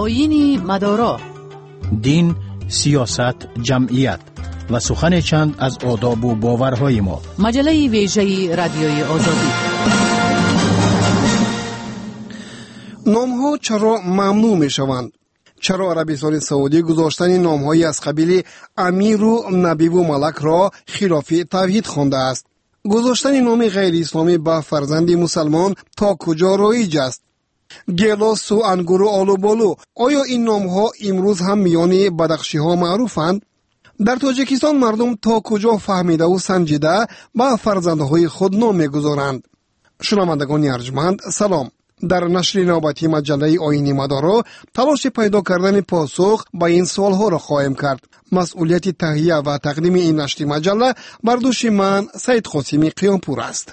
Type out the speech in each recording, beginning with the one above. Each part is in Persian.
آیین مدارا، دین، سیاست، جمعیت و سخن چند از آداب و باورهای ما. مجله ویژه رادیوی آزادی. نام‌ها چرا ممنوع می‌شوند؟ چرا عربستان سعودی گذاشتن نام‌هایی از قبیل امیر و نبی و ملک را خلاف توحید خوانده است؟ گذاشتن نام غیر اسلامی به فرزند مسلمان تا کجا رایج است؟ گلاس و انگور و آلو بالو، آیا این نام‌ها امروز هم میان بدخشی‌ها معروفند؟ در تاجیکستان مردم تا کجا فهمیده و سنجیده به فرزندهای خود نام می‌گذارند؟ شنوندگان ارجمند سلام. در نشر نوبتی مجله آیین مدارا تلاش پیدا کردن پاسخ به این سوالها را خواهیم کرد. مسئولیت تهیه و تقدیم این نشر مجله بر دوش من سید قاسمی قیامپور است.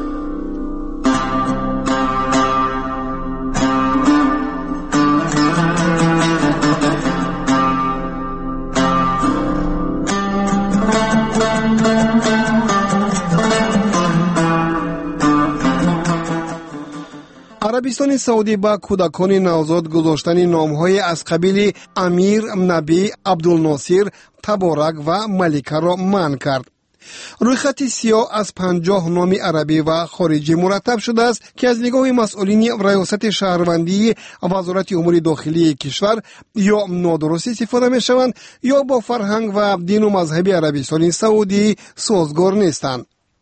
عربستان سعودی با کودکان نوزاد گذاشتن نام‌های از قبیل امیر، نبی، عبدالناصر، تبارک و ملکه را منع کرد. رویخط سیاه از 50 نام عربی و خارجی مرتب شده است که از نگاه مسئولین ریاست شهروندی وزارت امور داخلی کشور یا نادرست استفاده می‌شوند یا با فرهنگ و دین و مذهب عربستان سعودی سازگار نیستند.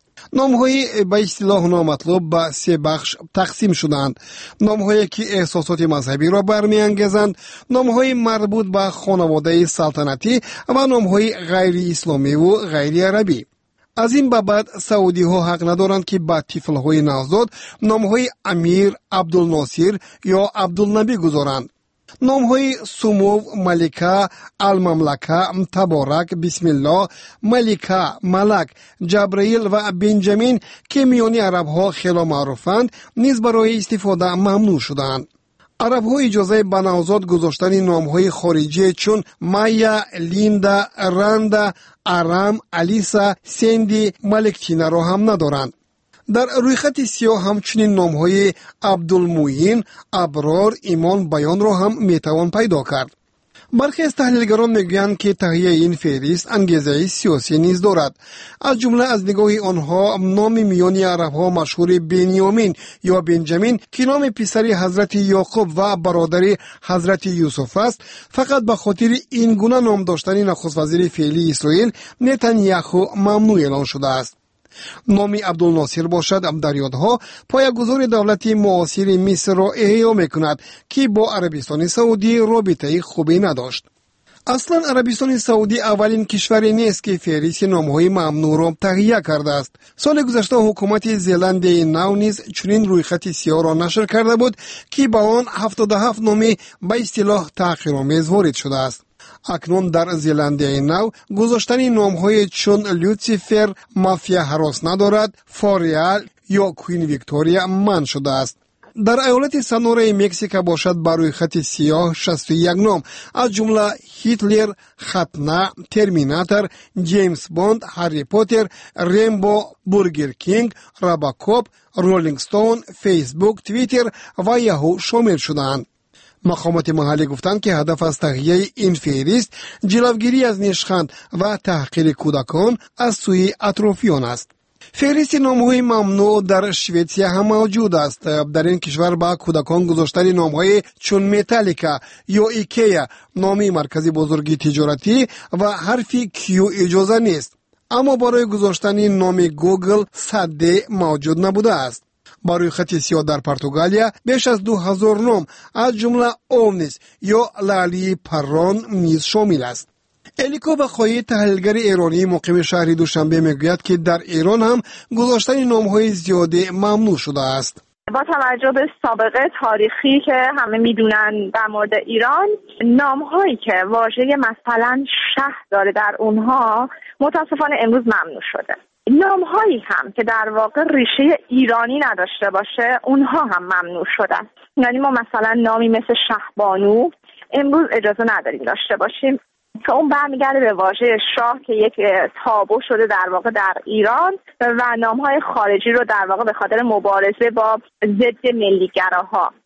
نام‌های به اصطلاح نامطلوب به 3 بخش تقسیم شدند. نام‌هایی که احساسات مذهبی را برمی‌انگیزند، نام‌های مربوط به خانواده سلطنتی و نام‌های غیر اسلامی و غیر عربی. از این به بعد سعودی‌ها حق ندارند که به طفل‌های نوزاد نام‌های امیر، عبدالناصر یا عبدالنبی گذارند. نام‌های سمو، ملکه، المملکه، تبارک، بسم الله، ملکه، ملک، جبرائیل و بنجامین که میان عرب‌ها خیلی معروفند نیز برای استفاده ممنوع شدند. عرب‌ها اجازه به نوزاد گذاشتن نام‌های خارجی چون مایا، لیندا، رندا، ارام، الیسا، سندی، ملکچینه را هم ندارند. در رویخط سیاه همچنین نام‌های عبدالموین، ابرار، ایمان بیان را هم میتوان پیدا کرد. برخی از تحلیلگران میگویند که تهیه این فهرست انگیزه سیاسی نیز دارد. از جمله از نگاه آنها نام میانی عرب‌ها مشهور بنیامین یا بنجامین که نام پسر حضرت یعقوب و برادر حضرت یوسف است، فقط به خاطر این گونه نام داشتن نخست وزیر فعلی اسرائیل نتانیاهو ممنوع اعلان شده است. نام عبدالناصر باشد در یادها پایه‌گذار دولت معاصر مصر را احیا میکند که با عربستان سعودی رابطه خوبی نداشت. اصلا عربستان سعودی اولین کشوری نیست که فهرست نام‌های ممنوع را تهیه کرده است. سال گذشته حکومت زلندی نو نیز چنین رویخط سیاه را نشر کرده بود که با آن 77 نام به اصطلاح تحقیرآمیز وارد شده است. اکنون در زلندی نو گذاشتن نام‌های چون لوسیفر، مافیا هراس ندارد، فاریال یا کوین ویکتوریا منع شده است. در ایالت سنورا مکزیک باشد بر روی خط سیاه 61 نام از جمله هیتلر، ختنه، ترمیناتور، جیمز بوند، هری پاتر، ریمبو، برگر کینگ، راباکوپ، رولینگ ستون، فیسبوک، توییتر و یاهو شامل شدند. مقامات محلی گفتند که هدف از تهیه این فهرست جلوگیری از نشخند و تحقیر کودکان از سوی اطرافیان است. فهرست نام‌های ممنوع در شویتسیا هم موجود است. در این کشور با کودکان گذاشتن نام‌های چون متالیکا یا ایکیا، نامی مرکز بزرگی تجارتی و حرفی کیو اجازه نیست. اما برای گذاشتن نام گوگل صده موجود نبوده است. برای خط سیاه در پرتغالیا بیش از 2000 نام از جمله اومنیس یا لالی پران نیز شامل است. الیکو بخوایی تحلیلگر ایرانی مقیم شهر دوشنبه میگوید که در ایران هم گذاشتن نام‌های زیاده ممنوع شده است. با توجه به سابقه تاریخی که همه میدونن در مورد ایران، نام‌هایی که واژه مثلا شهر داره در اونها متاسفانه امروز ممنوع شده. نام‌هایی هم که در واقع ریشه ایرانی نداشته باشه اونها هم ممنوع شدن. یعنی ما مثلا نامی مثل شهبانو امروز اجازه نداریم داشته باشیم که اون برمیگرده به واژه شاه که یک تابو شده در واقع در ایران و نام‌های خارجی رو در واقع به خاطر مبارزه با ضد ملیگراها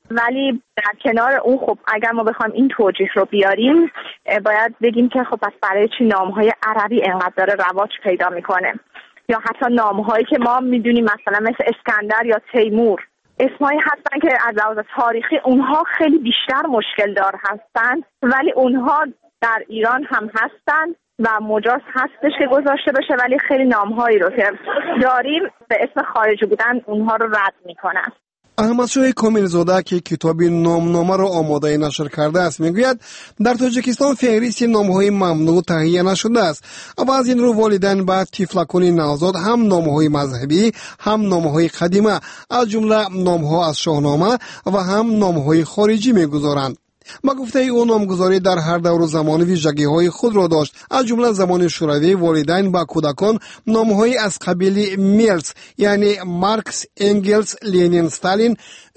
ولی در کنار اون خب اگر ما بخوایم این توجیه رو بیاریم باید بگیم که خب پس برای چی نام‌های عربی اینقدر داره رواج پیدا میکنه، یا حتی نام‌هایی که ما میدونیم مثلا مثل اسکندر یا تیمور اسمایی هستن که از لحاظ تاریخی اونها خیلی بیشتر مشکل دار هستن، ولی اونها در ایران هم هستن و مجاز هستش که گذاشته بشه، ولی خیلی نام‌هایی رو که داریم به اسم خارجی بودن اونها رو رد میکنن. احمدشاه کامل‌زاده که کتاب نامنامه را آماده نشر کرده است میگوید در تاجیکستان فهرست نام‌های ممنوع تهیه نشده است و از این رو والدین به طفلکان نوزاد هم نام‌های مذهبی هم نام‌های قدیمه از جمله نام‌ها از شاهنامه و هم نام‌های خارجی میگذارند. با گفته او نامگذاری در هر دور و زمان ویژگی‌های خود را داشت. از جمله زمان شوروی والدین با کودکان نام‌های از قبیل میلز یعنی مارکس، انگلز، لنین، استالین،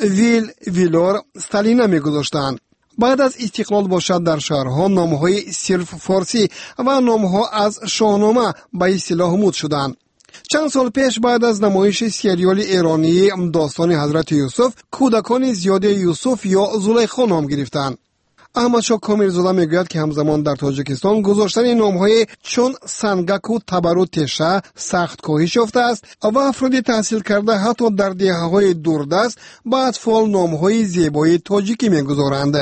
ویلور، استالین میگذاشتند. بعد از استقلال باشد در شهرها نام‌های صرف فارسی و نام‌ها از شاهنامه به اصطلاح مد شدند. چند سال پیش بعد از نمایش سریال ایرانی داستان حضرت یوسف کودکان زیاد یوسف یا زلیخا نام گرفتند. احمدشاه کامل‌زاده میگوید که همزمان در تاجیکستان گذاشتن نام‌های چون سنگک و تبر و تشه سخت کاهش یافته است و افراد تحصیل کرده حتی در دهه‌های دوردست با اطفال نام‌های زیبای تاجیکی میگذارند.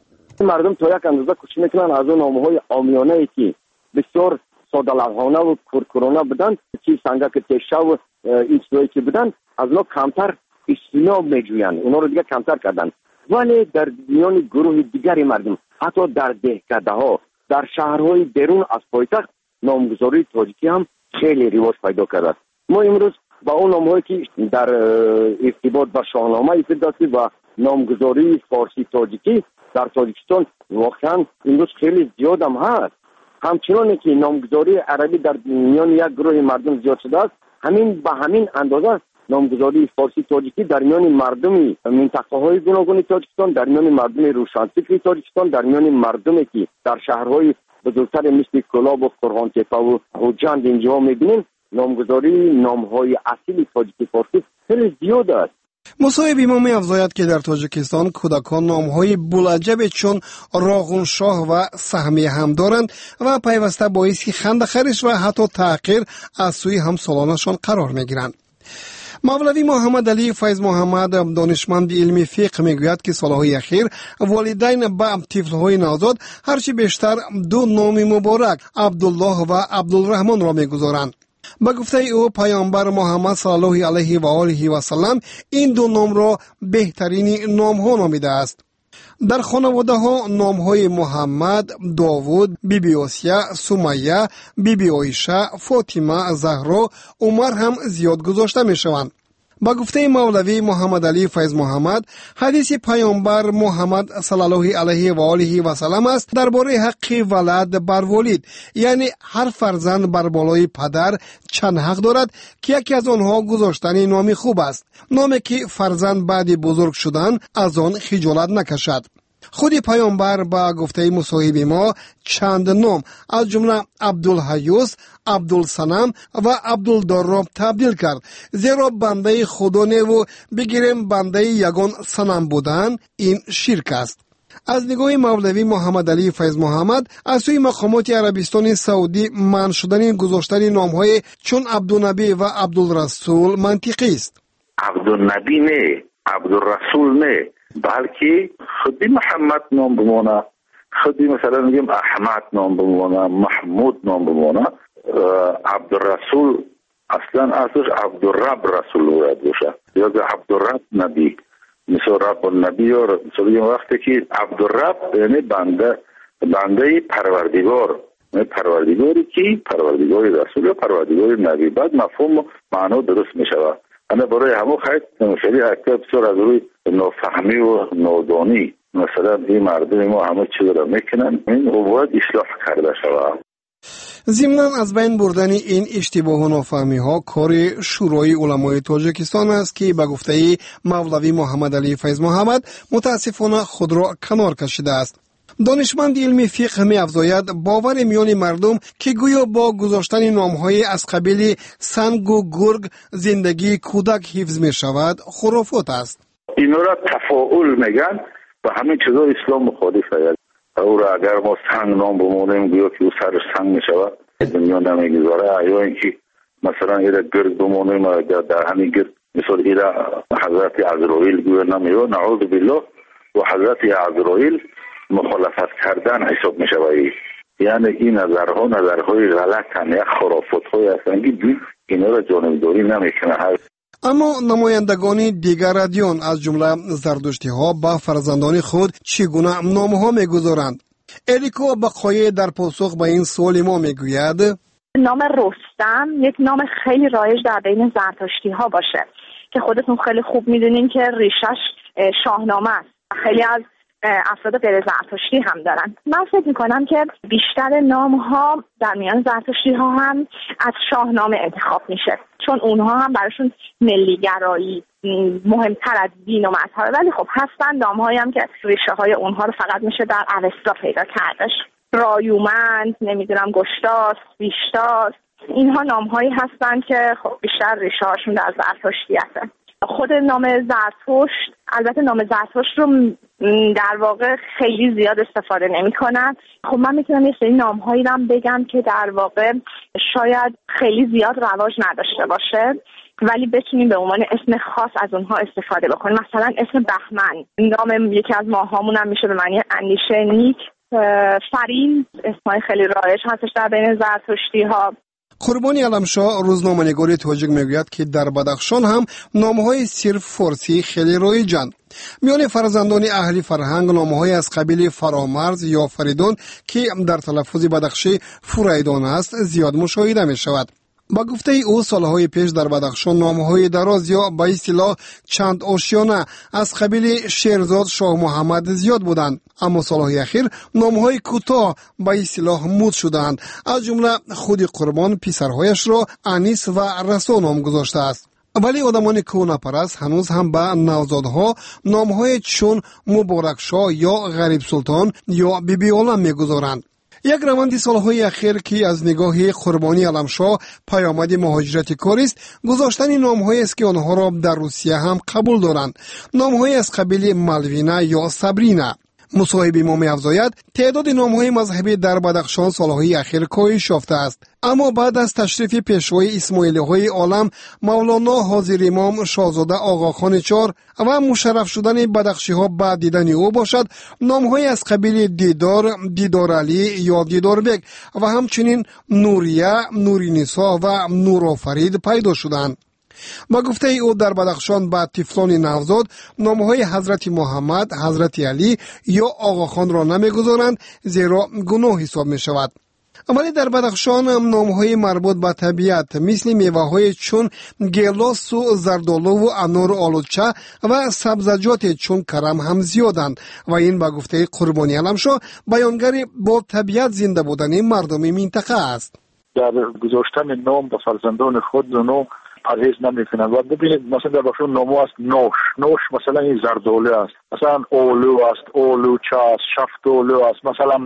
مردم تا یک اندازه کوشش میکنن از اون نام‌های عامیانه‌ای که بسیار ساده لوحانه و کورکورانه بودن، چی سنگک تشه و این چیزایی که بودن از اونها کمتر اجتناب میجویند، اونها رو دیگه کمتر کردن. ولی در میان گروه دیگری مردم حتی در دهکده‌ها در شهرهای بیرون از پایتخت نامگذاری تاجیکی هم خیلی رواج پیدا کرده است. ما امروز با اون نام‌هایی که در ارتباط با شاهنامه استفاده و نامگذاری فارسی تاجیکی در تاجیکستان واقعا امروز خیلی زیاد هم هست. همچنان که نامگذاری عربی در میان یک گروه مردم زیاد شده است، همین به همین اندازه نامگذاری فارسی تاجیکی در میان مردم منطقه‌های گوناگون تاجیکستان، در میان مردم روشنفکر تاجیکستان، در میان مردمی که در شهرهای بزرگتر مثل کلاب و قرغان‌تپه و حجند اینجا می‌بینیم، نامگذاری نام‌های اصیل تاجیکی فارسی خیلی زیاد است. مصاحب ما می‌افزاید که در تاجیکستان کودکان نام‌های بولعجب چون راغون شاه و سهمیه هم دارند و پیوسته باعث خنده‌خرش و حتی تحقیر از سوی همسالانشان قرار می‌گیرند. مولوی محمد علی فیض محمد دانشمند علمی فقه میگوید که سالهای اخیر والدین به طفل‌های نوزاد هرچی بیشتر دو نام مبارک عبدالله و عبدالرحمن را میگذارند. با گفته او پیامبر محمد صلی الله علیه و آله و سلم این دو نام را بهترین نام ها نامیده است. در خانواده ها نام های محمد، داوود، بیبی آسیه، سمیه، بیبی عایشه، فاطمه، زهرا، عمر هم زیاد گذاشته می شوند. با گفته مولوی محمد علی فیض محمد حدیث پیامبر محمد صلی الله علیه و آله و سلم است درباره حق ولد بر والد، یعنی هر فرزند بر بالای پدر چند حق دارد که یکی از آنها گذاشتن نامی خوب است، نامی که فرزند بعد بزرگ شدن از آن خجالت نکشد. خود پیامبر با گفته مصاحب ما چند نام از جمله عبدالحیوس، عبدالصنم و عبدالدار را تبدیل کرد، زیرا بنده خدا نه و بگیریم بنده یگان صنم بودن این شرک است. از نگاه مولوی محمد علی فیض محمد از سوی مقامات عربستان سعودی منع شدن گذاشتن نام‌های چون عبدالنبی و عبدالرسول منطقی است. عبدالنبی نه، عبدالرسول نه، بلکه خودی محمد نام بمانه، خودی مثلا میگیم احمد نام بمانه، محمود نام بمانه. عبدالرسول اصلا ازش عبدالرب رسول باید باشه یا عبدالرب نبی، مثل رب النبی یا مثل وقتی که عبدالرب یعنی بنده پروردگار، پروردگاری که پروردگاری رسول یا پروردگاری نبی، بعد مفهوم معنا درست می شود. انا برای همون خیلی شریع اکتب بسیار از روی نافهمی و نادانی مثلا این مردم ما همه چیز را میکنن، این باید اصلاح کرده شود. ضمناً از بین بردن این اشتباه و نافهمی ها کار شورای علمای تاجیکستان است که به گفته مولوی محمد علی فیض محمد متاسفانه خود را کنار کشیده است. دانشمند علمی فقه می افزاید باور میان مردم که گویا با گذاشتن نامهای از قبیل سنگ و گرگ زندگی کودک حفظ می شود خرافات است. اینا را تفاعل میگن و همین چیزا اسلام مخالفه. او را اگر ما سنگ نام بمونیم گویا که او سرش سنگ میشود، دنیا نمیگذاره. یا اینکه مثلا ایره گرد بمونیم و در همین گرد مثل ایره حضرت عزرائیل گویا نمیو، نعوذ بالله، و حضرت عزرائیل مخالفت کردن حساب میشود. یعنی این نظرهای غلط هم، یک خرافات های هستند که اینا را جانبداری نمیکنه. اما نمایندگان دیگر ادیان از جمله زردشتی ها با فرزندان خود چگونه نام ها میگذارند؟ الیکو بقایی در پاسخ به این سوال ما میگوید نام رستم یک نام خیلی رایج در بین زرتشتی ها باشه که خودتون خیلی خوب میدونین که ریشش شاهنامه است. خیلی از افراد غیر زرتشتی هم دارن. من فکر میکنم که بیشتر نام ها در میان زرتشتی ها هم از شاهنامه انتخاب میشه، چون اونها هم براشون ملیگرایی مهمتر از دین و مذهبه. ولی خب هستن نام هایی هم که ریشه های اونها رو فقط میشه در اوستا پیدا کردش. رایومند، نمیدونم گشتاس، بیشتاس، اینها نام هایی هستن که خب بیشتر ریشه هاشون در زرتشتیته. خود نام زرتشت، البته نام زرتشت رو در واقع خیلی زیاد استفاده نمی کنن. خب من میتونم یه سری نام هایی رو بگم که در واقع شاید خیلی زیاد رواج نداشته باشه ولی بتونیم به عنوان اسم خاص از اونها استفاده بکنیم. مثلا اسم بهمن، نام یکی از ماهامون هم میشه به معنی اندیشه نیک. فرین اسمای خیلی رایج هستش در بین زرتشتی ها. قربانی علمشاه روزنامه‌نگار تاجیک میگوید که در بدخشان هم نام‌های صرف فارسی خیلی رایجند. میان فرزندان اهل فرهنگ نام‌های از قبیل فرامرز یا فریدون که در تلفظ بدخشی فریدون است زیاد مشاهده می‌شود. با گفته او سالهای پیش در بدخشان نام‌های دراز یا به اصطلاح چند آشیانه از قبیل شیرزاد شاه محمد زیاد بودند، اما سالهای اخیر نام‌های کوتاه به اصطلاح مد شدند. از جمله خود قربان پسرهایش را انیس و رسا نام گذاشته است. ولی آدمان کهنه‌پرست هنوز هم به نوزادها نام‌های چون مبارک شاه یا غریب سلطان یا بیبی عالم می‌گذارند. یک روند سالهای اخیر که از نگاه قربانی علمشاه پیامد مهاجرت کار است، گذاشتن نام‌هایی است که آنها را در روسیه هم قبول دارند. نام‌هایی از قبیل مالوینا یا صبرینا. مصاحبه ما می‌افزاید تعداد نام‌های مذهبی در بدخشان سالهای اخیر کاهش یافته است، اما بعد از تشریف پیشوای اسماعیلی‌های عالم مولانا حاضر امام شاهزاده آقاخان چار و مشرف شدن بدخشی‌ها بعد دیدن او باشد، نام‌های از قبیل دیدار علی یا دیدار بگ و همچنین نوریه، نورینیسا و نورآفرید پیدا شدند. با گفته او در بدخشان بعد طفلان نوزاد نامهای حضرت محمد، حضرت علی یا آقاخان را نمیگذارند زیرا گناه حساب می شود. ولی در بدخشان نامهای مربوط به طبیعت مثل میوه‌های چون گیلاس و زردآلو و انار آلوچه و سبزیجات چون کرم هم زیادند و این با گفته قربانی علمشاه بیانگر با طبیعت زنده بودن مردم منطقه است. در گذاشتن نام به فرزندان خود نام پرهیز نمیکنن و ببینید مثلا در بخشون نامو است نوش مثلا این زردآلو است، مثلا آلو است، آلوچه است، شفتالو است، مثلا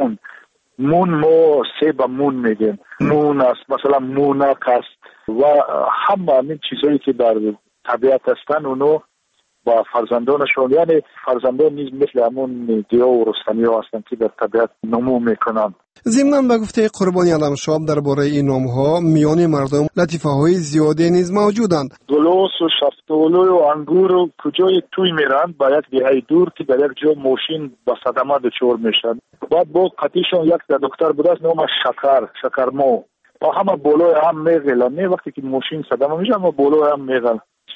مون ما سیب مون میگیم، نون است مثلا مونک است و همه این چیزایی که در طبیعت هستن اونو با فرزندانشون، یعنی فرزندان نیز مثل همون گیا و رستمی ها هستند که در طبیعت نمو میکنند. ضمناً به گفته قربانی علمشاه درباره این نام‌ها میان مردم لطیفه‌های زیادی نیز موجودند. گلوس و شفتالو و انگور و کجای توی میرن با یک دهه دور که در یک جا ماشین با صدمه دچار میشن. بعد با قطیشون یک دکتر بود است نامش شکرمو با همه بالای هم میغلن، نه وقتی که ماشین صدمه میشه اما بالای هم میغلن.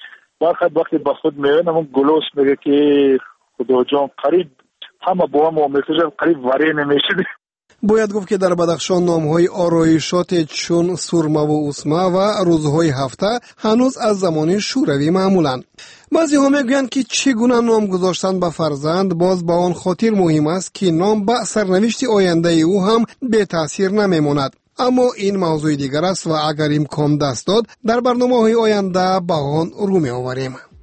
وقتی با خود میرن همون گلوس میگه که خدا جان قریب همه با هم میخوشن قریب وری نمیشه. باید گفت که در بدخشان نام‌های آرایشات چون سرمه و اسمه و روزهای هفته هنوز از زمان شوروی معمولند. بعضی ها میگویند که چگونه نام گذاشتن به فرزند باز با آن خاطر مهم است که نام به سرنوشت آینده او هم به تاثیر نمیماند. اما این موضوع دیگر است و اگر امکان دست داد در برنامه‌های آینده به آن رو می‌آوریم.